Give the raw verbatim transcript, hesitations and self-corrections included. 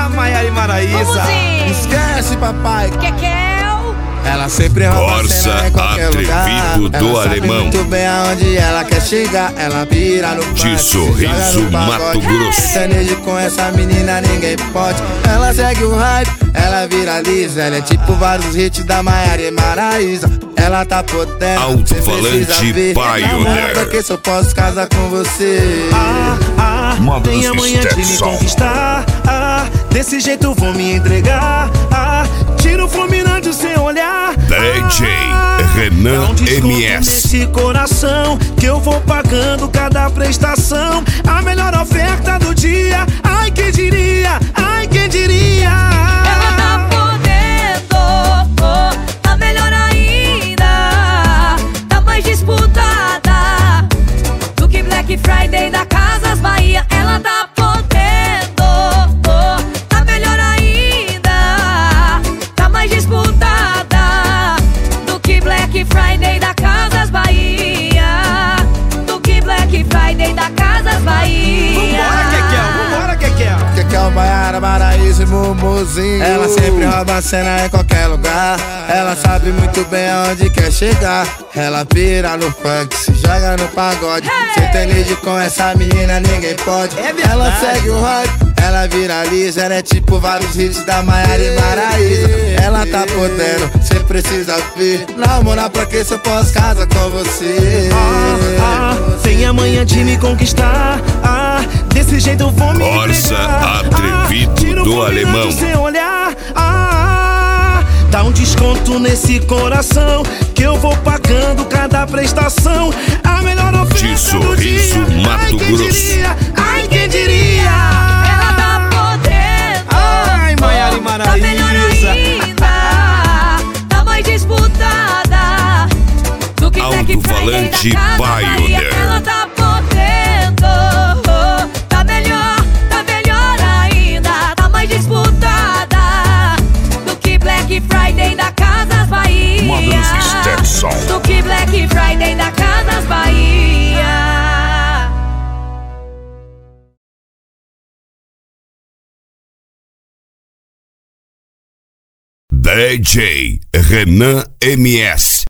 Ah, Maiara e Maraísa. Esquece, papai. Que que é? Ela sempre rouba Corsa cena em qualquer lugar. Atrevido do Ela sabe Alemão. muito bem aonde ela quer chegar. Ela pira no De funk, Sorriso, se joga no Mato pagode. Grosso. Sertanejo com essa menina ninguém pode. Ela segue o hype, ela viraliza. Ela é tipo vários hits da Maiara e Maraísa. Ela tá podendo, Alto-falante Pioneer. Pra que se eu posso casar com você? Ah, ah, Módulos tem amanhã de me Stetson. conquistar. Ah, desse jeito eu vou me entregar. Ah, tiro fulminante o seu olhar. D J Renan Dá um desconto M S. nesse coração que eu vou pagando cada prestação. A melhor oferta do dia. Ai, quem diria? Ai, quem diria? Ela tá podendo, oh, tá melhor ainda. Tá mais disputada do que Black Friday da Casas Bahia. Ela tá podendo, oh, tá melhor ainda. Tá mais disputada do que Black Friday da Casas Bahia. Do que Black Friday da Casas Bahia. Vambora, Kekel, vambora, Kekel. Que que é o Maiara, Maraísa e Mumuzinho. Ela sempre rouba a cena em qualquer lugar. Ela sabe muito bem aonde quer chegar. Ela pira no funk, se joga no pagode. Sertanejo com essa menina ninguém pode. Ela segue o hype, ela viraliza. Ela é tipo vários hits da Maiara e Maraísa. Ela tá podendo, cê precisa ver. Namorar pra que se eu posso casar com você? Ah, ah, tem amanhã de me conquistar. Ah, desse jeito eu vou me Corsa entregar. Atrevido Ah, tiro do fulminante Alemão. o seu olhar. Ah, dá um desconto nesse coração que eu vou pagando cada prestação. A melhor oferta De Sorriso, do dia. Mato Ai, quem Grosso. diria? Ai, quem diria? Ela tá podendo, Ai, Maiara e tá melhor Maraísa. ainda. Tá mais disputada do que Black Friday Alto-falante da Casas Bahia. Pioneer. Ela tá podendo, tá melhor, tá melhor ainda. Tá mais disputada do que Black Friday da Casas Bahia. Módulos Stetson. Do que Black Friday da Casas Bahia. D J Renan M S.